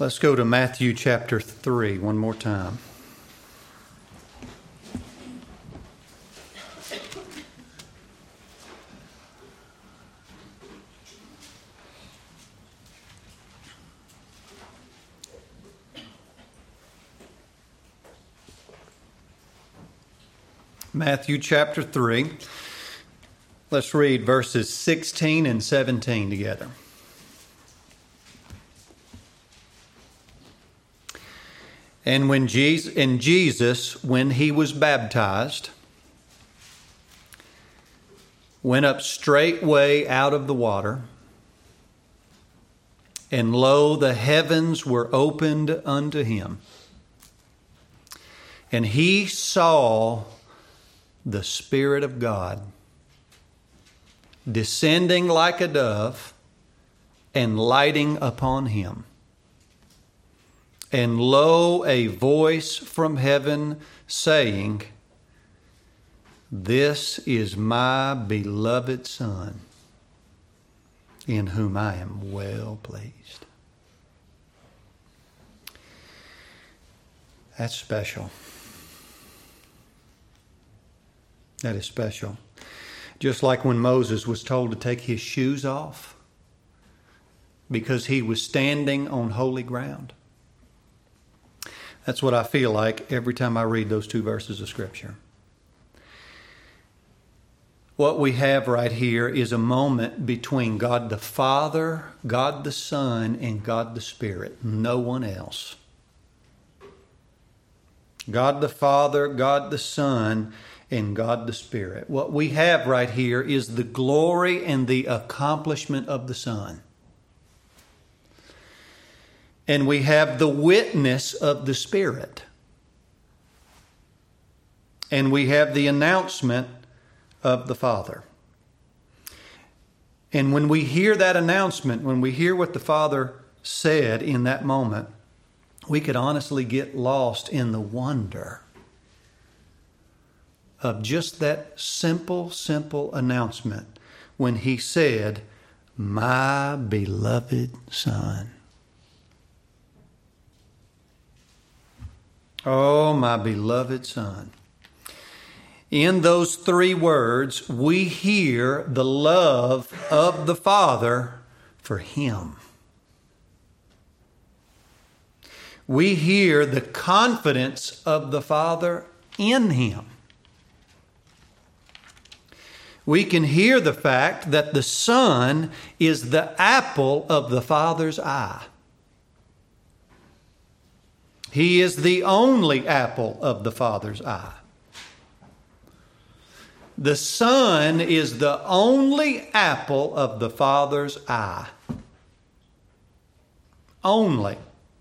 Let's go to Matthew chapter 3 one more time. Matthew chapter 3. Let's read verses 16 and 17 together. And when Jesus, when he was baptized, went up straightway out of the water, and lo, the heavens were opened unto him. And he saw the Spirit of God descending like a dove and lighting upon him. And lo, a voice from heaven saying, This is my beloved Son, in whom I am well pleased. That's special. That is special. Just like when Moses was told to take his shoes off because he was standing on holy ground. That's what I feel like every time I read those two verses of Scripture. What we have right here is a moment between God the Father, God the Son, and God the Spirit. No one else. God the Father, God the Son, and God the Spirit. What we have right here is the glory and the accomplishment of the Son. And we have the witness of the Spirit. And we have the announcement of the Father. And when we hear that announcement, when we hear what the Father said in that moment, we could honestly get lost in the wonder of just that simple announcement when he said, My beloved Son. Oh, my beloved Son. In those three words, we hear the love of the Father for him. We hear the confidence of the Father in him. We can hear the fact that the Son is the apple of the Father's eye. He is the only apple of the Father's eye. The Son is the only apple of the Father's eye. Only.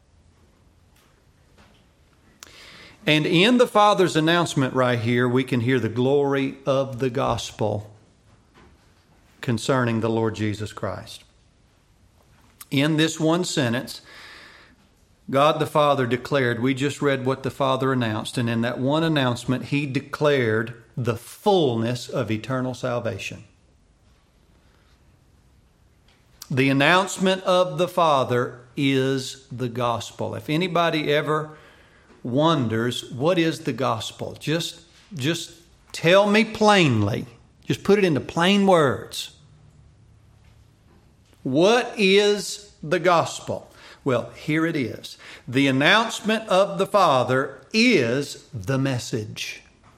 And in the Father's announcement right here, we can hear the glory of the gospel concerning the Lord Jesus Christ. In this one sentence, God the Father declared, we just read what the Father announced, and in that one announcement, he declared the fullness of eternal salvation. The announcement of the Father is the gospel. If anybody ever wonders, what is the gospel? Just tell me plainly. Just put it into plain words. What is the gospel? Well, here it is. The announcement of the Father is the message.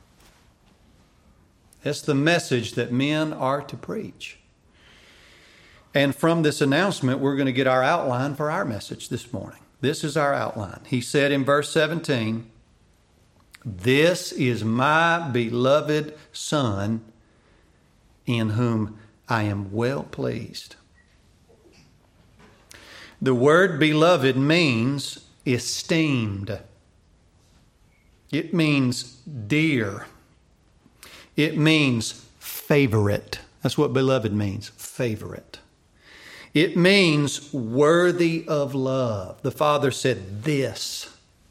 It's the message that men are to preach. And from this announcement, we're going to get our outline for our message this morning. This is our outline. He said in verse 17, This is my beloved Son, in whom I am well pleased. The word beloved means esteemed. It means dear. It means favorite. That's what beloved means, favorite. It means worthy of love. The Father said, This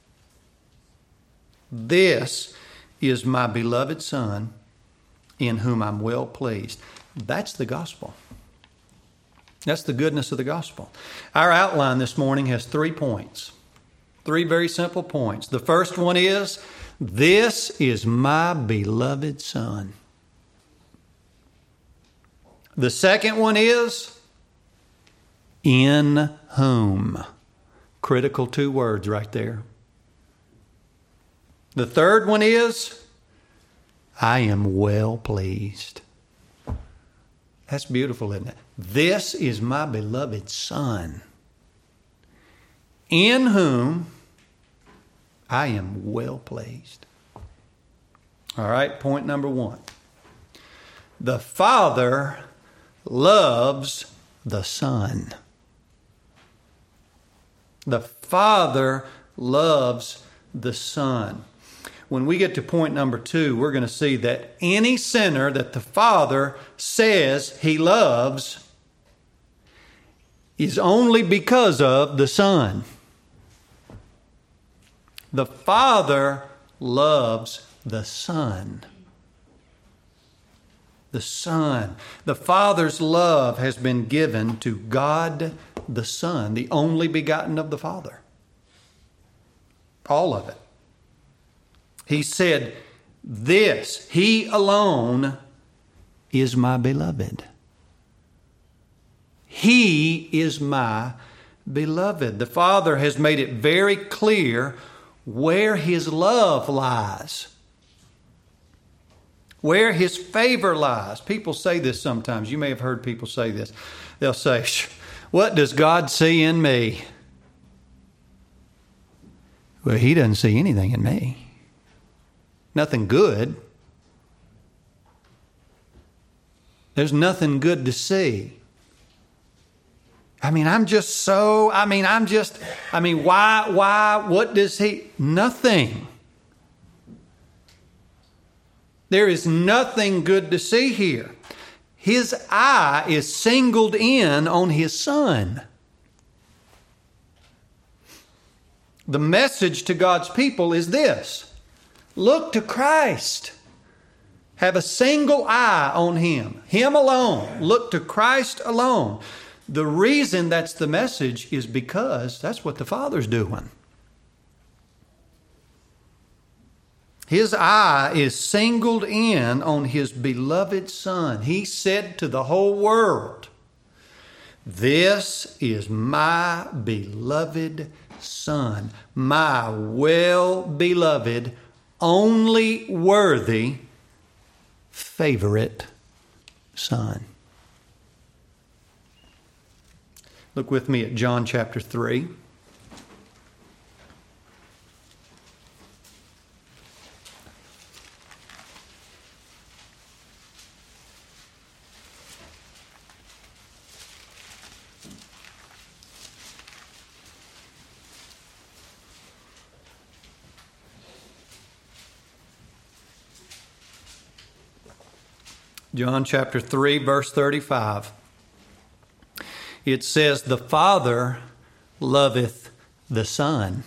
is my beloved Son, in whom I'm well pleased. That's the gospel. That's the goodness of the gospel. Our outline this morning has 3 points. 3 very simple points. The first one is, this is my beloved Son. The second one is, in whom. Critical 2 words right there. The third one is, I am well pleased. That's beautiful, isn't it? This is my beloved Son, in whom I am well pleased. All right, point number 1. The Father loves the Son. The Father loves the Son. When we get to point number 2, we're going to see that any sinner that the Father says He loves is only because of the Son. The Father loves the Son. The Son. The Father's love has been given to God the Son, the only begotten of the Father. All of it. He said, this, He alone is my beloved. He is my beloved. The Father has made it very clear where His love lies, where His favor lies. People say this sometimes. You may have heard people say this. They'll say, what does God see in me? Well, He doesn't see anything in me. Nothing good. There's nothing good to see. Why, what does He? Nothing. There is nothing good to see here. His eye is singled in on His Son. The message to God's people is this. Look to Christ. Have a single eye on Him. Him alone. Look to Christ alone. The reason that's the message is because that's what the Father's doing. His eye is singled in on His beloved Son. He said to the whole world, this is my beloved Son, my well-beloved, only worthy, favorite Son. Look with me at John chapter 3. John chapter 3, verse 35. It says, the Father loveth the Son,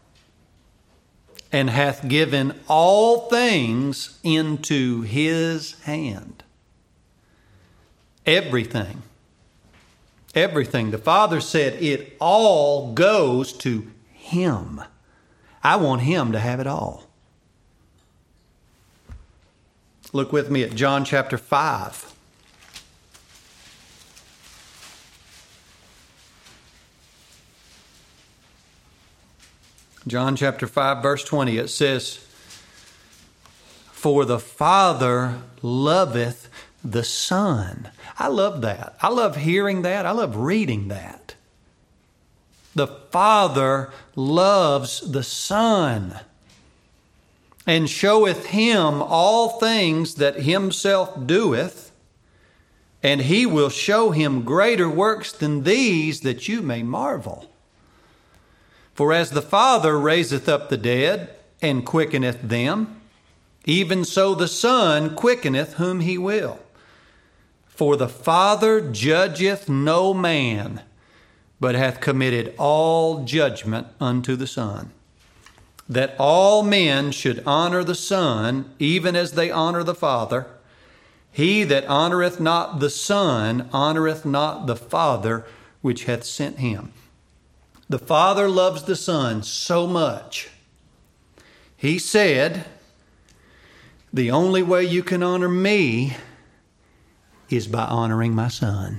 and hath given all things into His hand. Everything. Everything. The Father said it all goes to Him. I want Him to have it all. Look with me at John chapter 5. John chapter 5, verse 20, it says, for the Father loveth the Son. I love that. I love hearing that. I love reading that. The Father loves the Son, and showeth Him all things that Himself doeth, and He will show Him greater works than these, that you may marvel. For as the Father raiseth up the dead, and quickeneth them, even so the Son quickeneth whom He will. For the Father judgeth no man, but hath committed all judgment unto the Son, that all men should honor the Son, even as they honor the Father. He that honoreth not the Son honoreth not the Father which hath sent him. The Father loves the Son so much. He said, the only way you can honor me is by honoring my Son.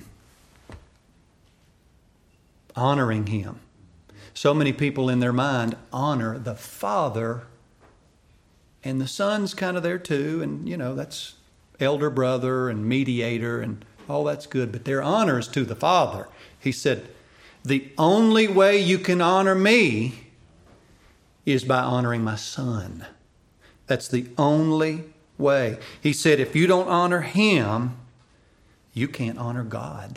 Honoring him. So many people in their mind honor the Father, and the Son's kind of there too, and that's elder brother and mediator and all that's good, but their honor is to the Father. He said, the only way you can honor me is by honoring my Son. That's the only way. He said, if you don't honor him, you can't honor God.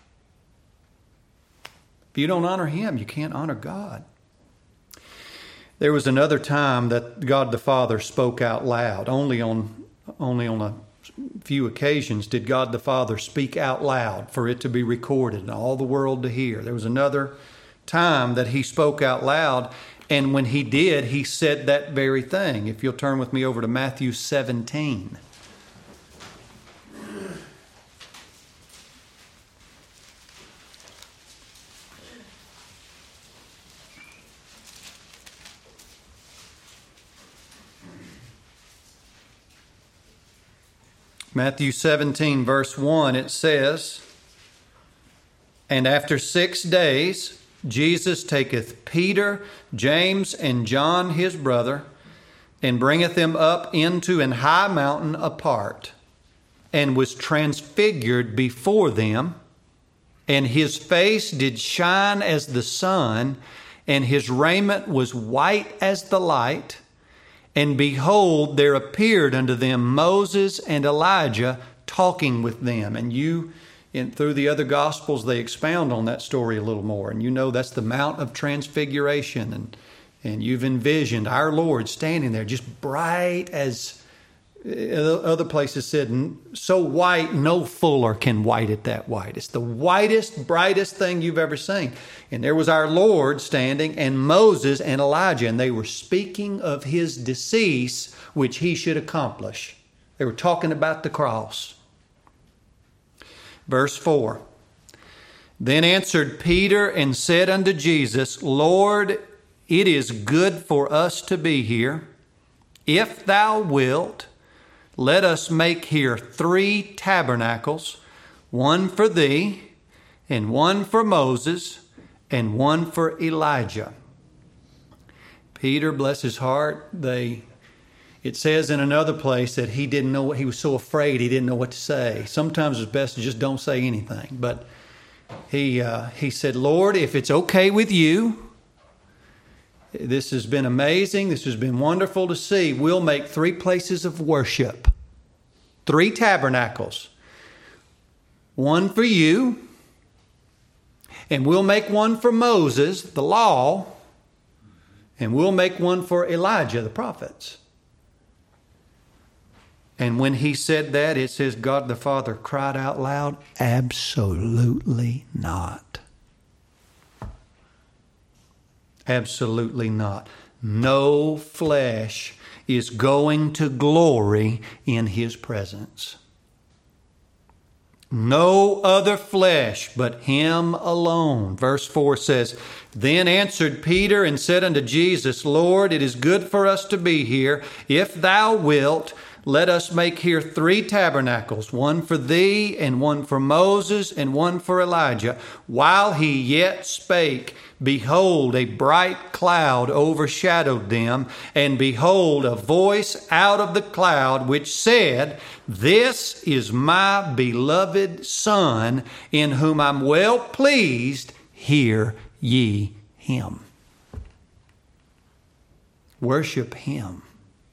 If you don't honor him, you can't honor God. There was another time that God the Father spoke out loud. Only on a few occasions did God the Father speak out loud for it to be recorded and all the world to hear. There was another time that he spoke out loud, and when he did, he said that very thing. If you'll turn with me over to Matthew 17. Matthew 17, verse 1, it says, and after 6 days, Jesus taketh Peter, James, and John his brother, and bringeth them up into an high mountain apart, and was transfigured before them, and his face did shine as the sun, and his raiment was white as the light. And behold, there appeared unto them Moses and Elijah talking with them. And through the other Gospels, they expound on that story a little more. And that's the Mount of Transfiguration. And you've envisioned our Lord standing there just bright as other places said, so white, no fuller can white it that white. It's the whitest, brightest thing you've ever seen. And there was our Lord standing, and Moses and Elijah, and they were speaking of his decease, which he should accomplish. They were talking about the cross. Verse 4. Then answered Peter and said unto Jesus, Lord, it is good for us to be here. If thou wilt, let us make here 3 tabernacles, one for thee, and one for Moses, and one for Elijah. Peter, bless his heart, it says in another place that he didn't know, he was so afraid he didn't know what to say. Sometimes it's best to just don't say anything. But he said, Lord, if it's okay with you, this has been amazing. This has been wonderful to see. We'll make 3 places of worship. 3 tabernacles. One for you. And we'll make one for Moses, the law. And we'll make one for Elijah, the prophets. And when he said that, it says God the Father cried out loud, absolutely not. Absolutely not. No flesh is going to glory in his presence. No other flesh but him alone. Verse 4 says, Then answered Peter and said unto Jesus, Lord, it is good for us to be here. If thou wilt, let us make here 3 tabernacles, one for thee, and one for Moses, and one for Elijah. While he yet spake, behold, a bright cloud overshadowed them, and behold, a voice out of the cloud which said, This is my beloved Son, in whom I'm well pleased. Hear ye him. Worship him.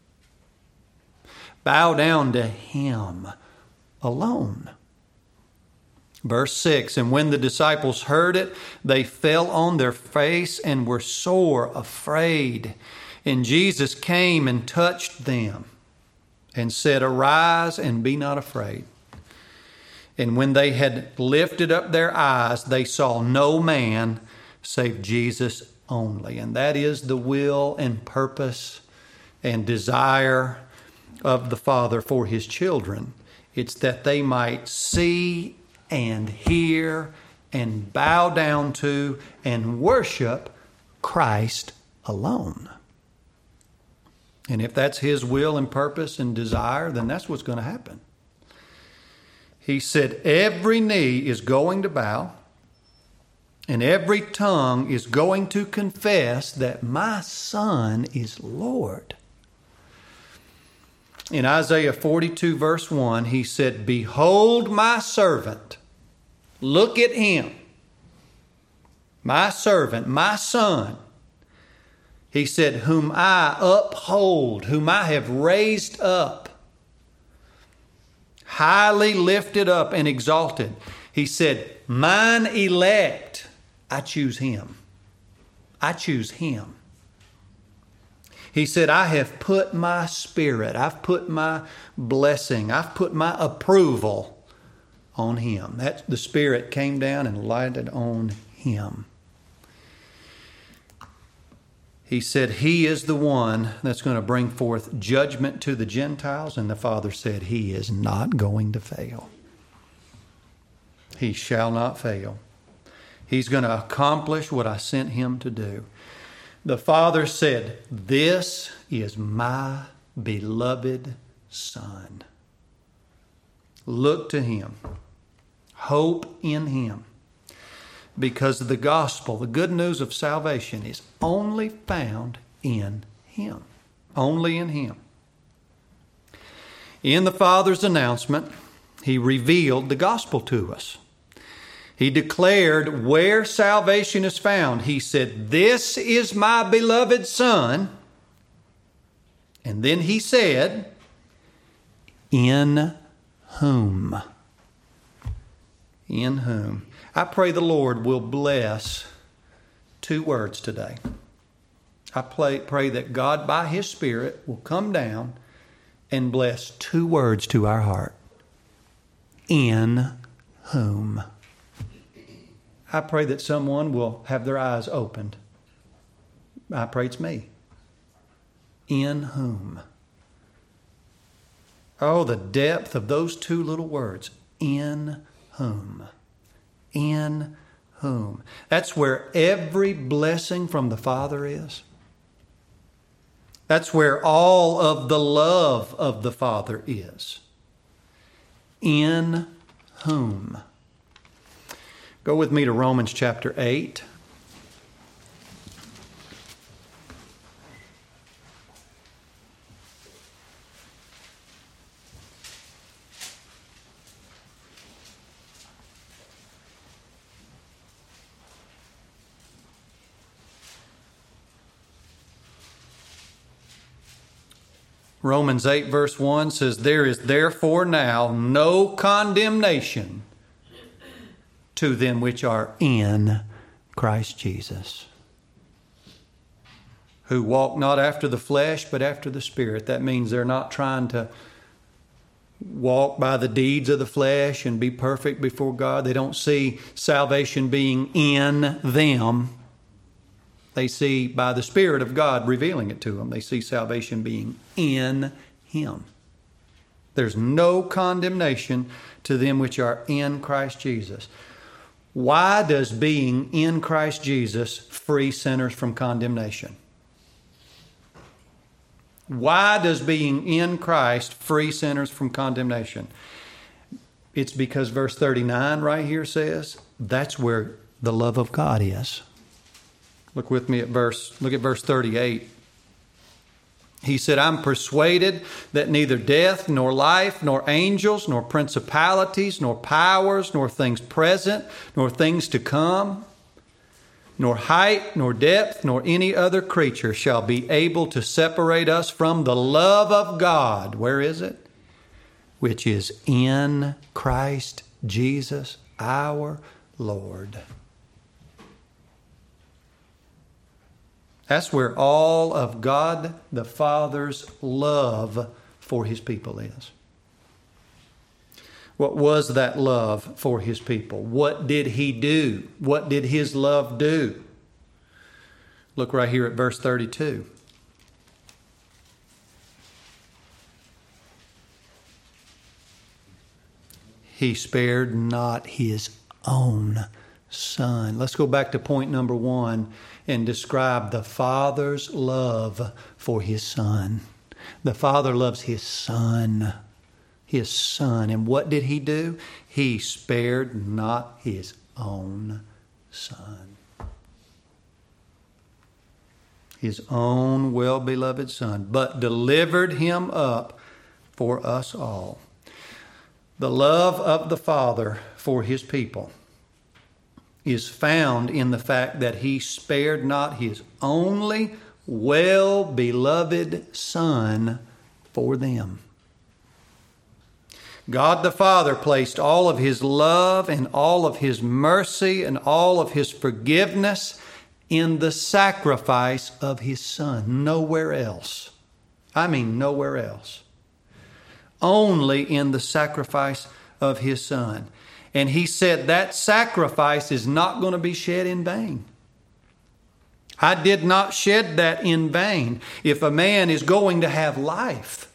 Bow down to him alone. Verse 6, And when the disciples heard it, they fell on their face and were sore afraid. And Jesus came and touched them and said, Arise and be not afraid. And when they had lifted up their eyes, they saw no man save Jesus only. And that is the will and purpose and desire of the Father for his children, It's that they might see and hear and bow down to and worship Christ alone. And if that's His will and purpose and desire, then that's what's going to happen. He said, every knee is going to bow and every tongue is going to confess that my Son is Lord. In Isaiah 42 verse 1, He said, behold my servant. Look at Him. My servant, my Son. He said, whom I uphold, whom I have raised up, highly lifted up and exalted. He said, mine elect, I choose Him. I choose Him. He said, I have put my Spirit, I've put my blessing, I've put my approval on Him. That the Spirit came down and lighted on Him. He said, He is the one that's going to bring forth judgment to the Gentiles. And the Father said, He is not going to fail. He shall not fail. He's going to accomplish what I sent Him to do. The Father said, this is my beloved Son. Look to Him. Hope in Him. Because the gospel, the good news of salvation, is only found in Him. Only in Him. In the Father's announcement, He revealed the gospel to us. He declared where salvation is found. He said, this is my beloved Son. And then He said, in whom? In whom? I pray the Lord will bless two words today. I pray that God, by His Spirit, will come down and bless two words to our heart. In whom. I pray that someone will have their eyes opened. I pray it's me. In whom. Oh, the depth of those two little words. In whom. In whom. That's where every blessing from the Father is. That's where all of the love of the Father is. In whom. Go with me to Romans chapter 8. Romans 8 verse 1 says, there is therefore now no condemnation to them which are in Christ Jesus, who walk not after the flesh, but after the Spirit. That means they're not trying to walk by the deeds of the flesh and be perfect before God. They don't see salvation being in them. They see by the Spirit of God revealing it to them. They see salvation being in Him. There's no condemnation to them which are in Christ Jesus. Why does being in Christ Jesus free sinners from condemnation? Why does being in Christ free sinners from condemnation? It's because verse 39 right here says that's where the love of God is. Look with me at verse 38. He said, I'm persuaded that neither death, nor life, nor angels, nor principalities, nor powers, nor things present, nor things to come, nor height, nor depth, nor any other creature shall be able to separate us from the love of God. Where is it? Which is in Christ Jesus our Lord. That's where all of God the Father's love for His people is. What was that love for His people? What did He do? What did His love do? Look right here at verse 32. He spared not His own Son. Let's go back to point number 1 and describe the Father's love for His Son. The Father loves His Son. His Son. And what did He do? He spared not His own Son. His own well-beloved Son, but delivered Him up for us all. The love of the Father for His people is found in the fact that He spared not His only well-beloved Son for them. God the Father placed all of His love and all of His mercy and all of His forgiveness in the sacrifice of His Son. Nowhere else. I mean, nowhere else. Only in the sacrifice of His Son. And He said that sacrifice is not going to be shed in vain. I did not shed that in vain. If a man is going to have life,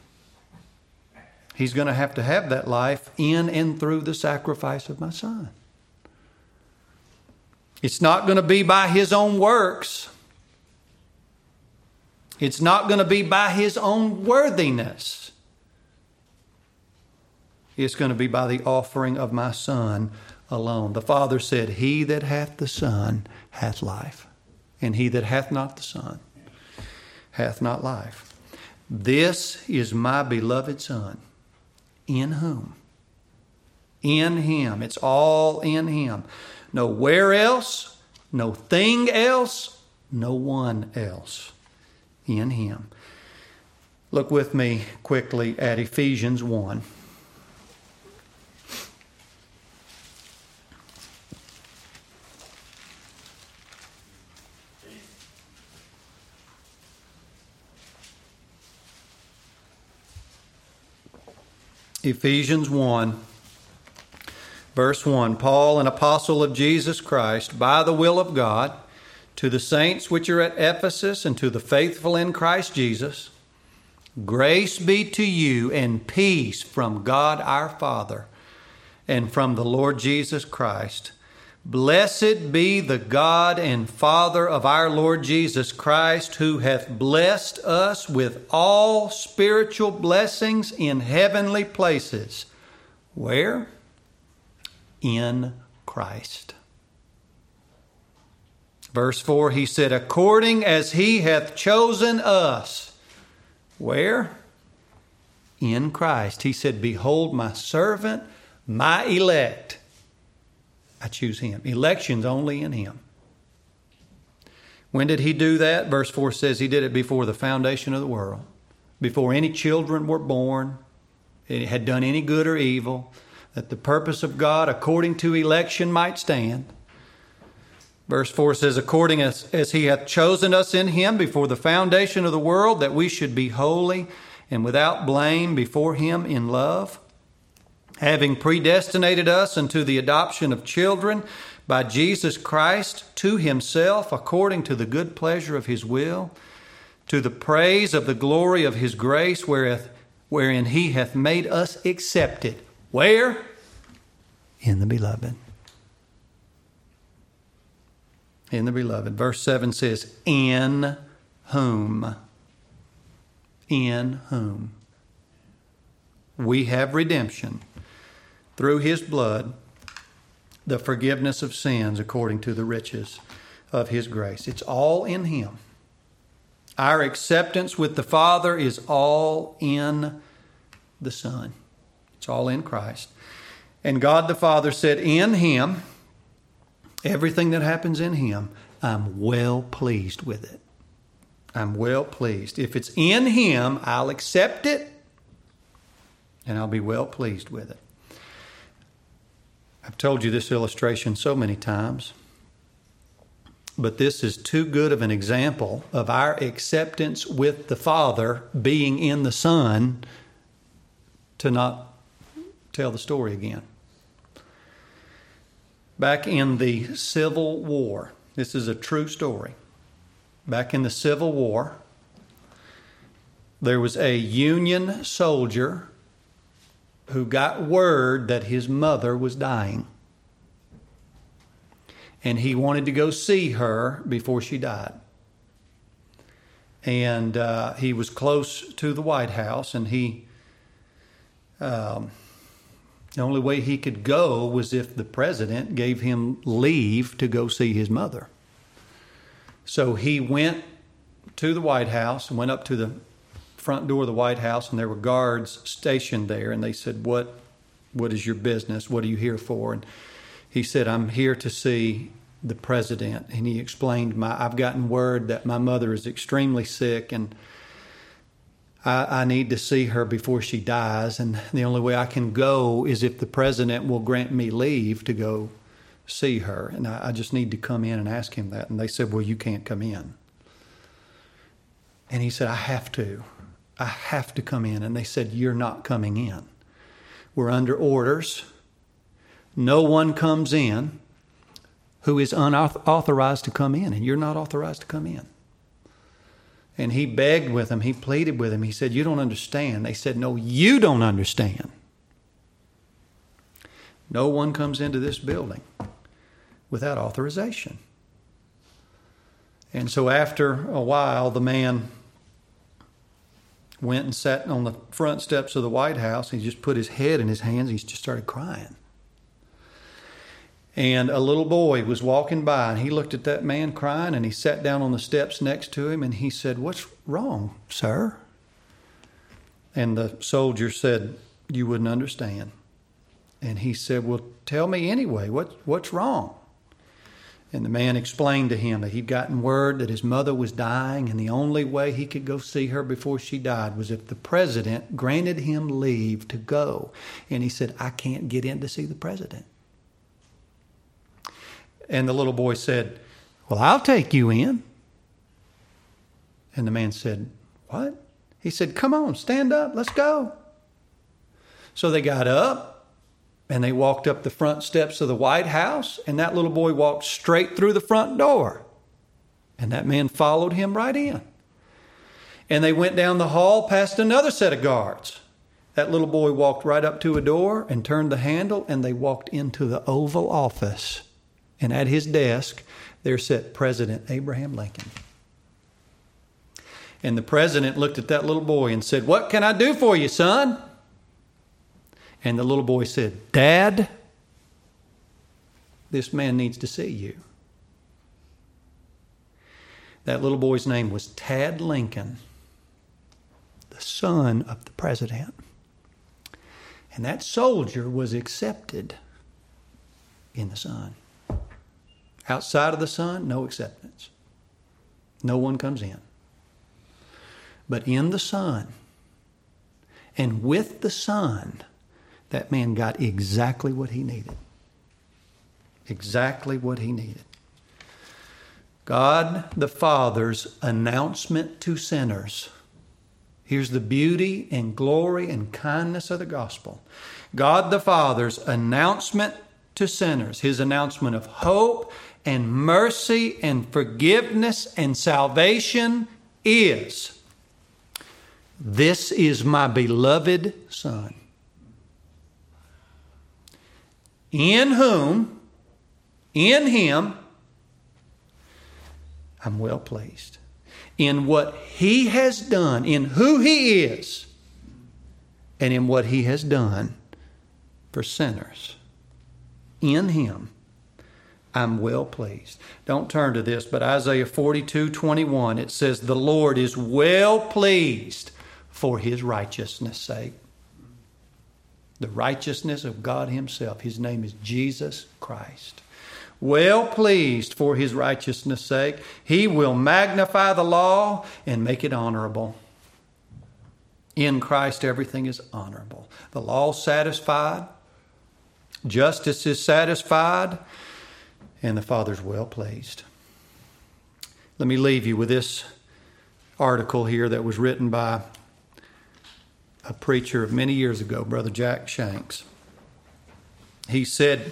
he's going to have that life in and through the sacrifice of my Son. It's not going to be by His own works. It's not going to be by His own worthiness. It's going to be by the offering of my Son alone. The Father said, He that hath the Son hath life, and he that hath not the Son hath not life. This is my beloved Son, in whom? In Him. It's all in Him. Nowhere else, no thing else, no one else. In Him. Look with me quickly at Ephesians 1. Ephesians 1, verse 1. Paul, an apostle of Jesus Christ, by the will of God, to the saints which are at Ephesus and to the faithful in Christ Jesus, grace be to you and peace from God our Father and from the Lord Jesus Christ. Blessed be the God and Father of our Lord Jesus Christ, who hath blessed us with all spiritual blessings in heavenly places. Where? In Christ. Verse 4, He said, according as He hath chosen us. Where? In Christ. He said, behold my servant, my elect. I choose Him. Election's only in Him. When did He do that? Verse 4 says He did it before the foundation of the world. Before any children were born, it had done any good or evil, that the purpose of God according to election might stand. Verse 4 says, according as He hath chosen us in Him before the foundation of the world, that we should be holy and without blame before Him in love, having predestinated us unto the adoption of children by Jesus Christ to Himself, according to the good pleasure of His will, to the praise of the glory of His grace, wherein He hath made us accepted. Where? In the Beloved. In the Beloved. Verse 7 says, in whom? In whom? We have redemption through His blood, the forgiveness of sins according to the riches of His grace. It's all in Him. Our acceptance with the Father is all in the Son. It's all in Christ. And God the Father said, in Him, everything that happens in Him, I'm well pleased with it. I'm well pleased. If it's in Him, I'll accept it and I'll be well pleased with it. I've told you this illustration so many times, but this is too good of an example of our acceptance with the Father being in the Son to not tell the story again. Back in the Civil War, this is a true story. Back in the Civil War, there was a Union soldier who got word that his mother was dying. And he wanted to go see her before she died. And he was close to the White House, and the only way he could go was if the president gave him leave to go see his mother. So he went to the White House and went up to the front door of the White House, and there were guards stationed there, and they said, what is your business? What are you here for? And he said, I'm here to see the president. And he explained, I've gotten word that my mother is extremely sick, and I need to see her before she dies, and the only way I can go is if the president will grant me leave to go see her. And I just need to come in and ask him that. And they said, well, you can't come in. And he said, I have to come in. And they said, you're not coming in. We're under orders. No one comes in who is unauthorized to come in, and you're not authorized to come in. And he begged with him. He pleaded with him. He said, you don't understand. They said, no, you don't understand. No one comes into this building without authorization. And so after a while, the man went and sat on the front steps of the White House. He just put his head in his hands. He just started crying. And a little boy was walking by, and he looked at that man crying, and he sat down on the steps next to him, and he said, what's wrong, sir? And the soldier said, you wouldn't understand. And he said, well, tell me anyway, what's wrong? And the man explained to him that he'd gotten word that his mother was dying, and the only way he could go see her before she died was if the president granted him leave to go. And he said, I can't get in to see the president. And the little boy said, well, I'll take you in. And the man said, what? He said, come on, stand up, let's go. So they got up, and they walked up the front steps of the White House, and that little boy walked straight through the front door. And that man followed him right in. And they went down the hall past another set of guards. That little boy walked right up to a door and turned the handle, and they walked into the Oval Office. And at his desk, there sat President Abraham Lincoln. And the president looked at that little boy and said, what can I do for you, son? And the little boy said, Dad, this man needs to see you. That little boy's name was Tad Lincoln, the son of the president. And that soldier was accepted in the sun. Outside of the sun, no acceptance. No one comes in. But in the sun, and with the sun, that man got exactly what he needed. Exactly what he needed. God the Father's announcement to sinners. Here's the beauty and glory and kindness of the gospel. God the Father's announcement to sinners, his announcement of hope and mercy and forgiveness and salvation is, this is my beloved Son, in whom, in him, I'm well pleased. In what he has done, in who he is, and in what he has done for sinners. In him, I'm well pleased. Don't turn to this, but Isaiah 42:21, it says, the Lord is well pleased for his righteousness' sake. The righteousness of God himself. His name is Jesus Christ. Well pleased for his righteousness' sake. He will magnify the law and make it honorable. In Christ, everything is honorable. The law is satisfied. Justice is satisfied. And the Father's well pleased. Let me leave you with this article here that was written by a preacher of many years ago, Brother Jack Shanks. He said,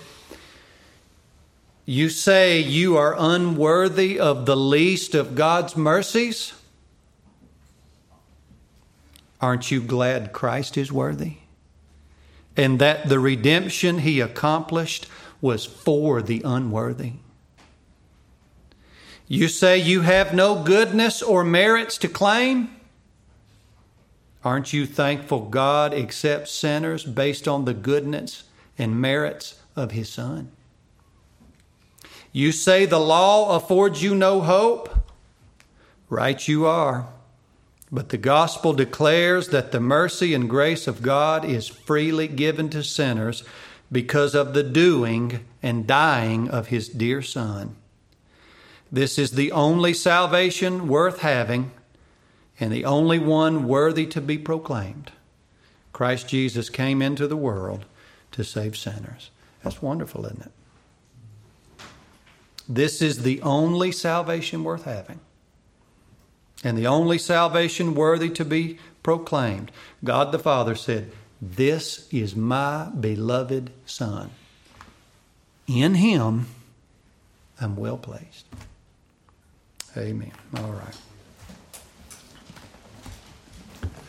you say you are unworthy of the least of God's mercies? Aren't you glad Christ is worthy? and that the redemption he accomplished was for the unworthy. You say you have no goodness or merits to claim? Aren't you thankful God accepts sinners based on the goodness and merits of his Son? You say the law affords you no hope? Right you are. But the gospel declares that the mercy and grace of God is freely given to sinners because of the doing and dying of his dear Son. This is the only salvation worth having and the only one worthy to be proclaimed. Christ Jesus came into the world to save sinners. That's wonderful, isn't it? This is the only salvation worth having and the only salvation worthy to be proclaimed. God the Father said, "This is my beloved Son. In him I'm well pleased." Amen. All right.